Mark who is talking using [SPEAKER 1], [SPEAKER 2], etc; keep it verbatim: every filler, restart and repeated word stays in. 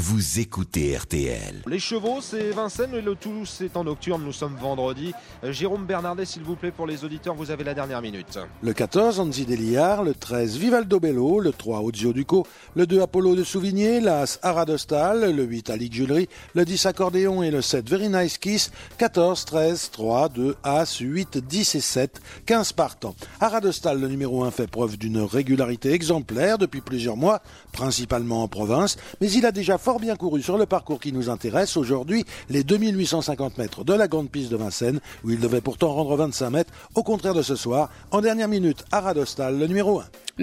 [SPEAKER 1] vous écoutez R T L.
[SPEAKER 2] Les chevaux, c'est Vincennes et le Toulouse, c'est en nocturne. Nous sommes vendredi. Euh, Jérôme Bernardet, s'il vous plaît, pour les auditeurs, vous avez la dernière minute.
[SPEAKER 3] Le quatorze, Anzi Deliar. Le treize, Vivaldo Bello. Le trois, Ozio Duco. Le deux, Apollo de Souvigné. L'as, Aradostal. Le huit, Alix Julery. Le dix, Accordéon. Et le sept, Very Nice Kiss. quatorze, treize, trois, deux, As, huit, dix et sept. quinze partants. Aradostal, le numéro un, fait preuve d'une régularité exemplaire depuis plusieurs mois, principalement en province, mais il a déjà fort bien couru sur le parcours qui nous intéresse aujourd'hui, les deux mille huit cent cinquante mètres de la grande piste de Vincennes, où il devait pourtant rendre vingt-cinq mètres, au contraire de ce soir. En dernière minute, Aradostal, le numéro un.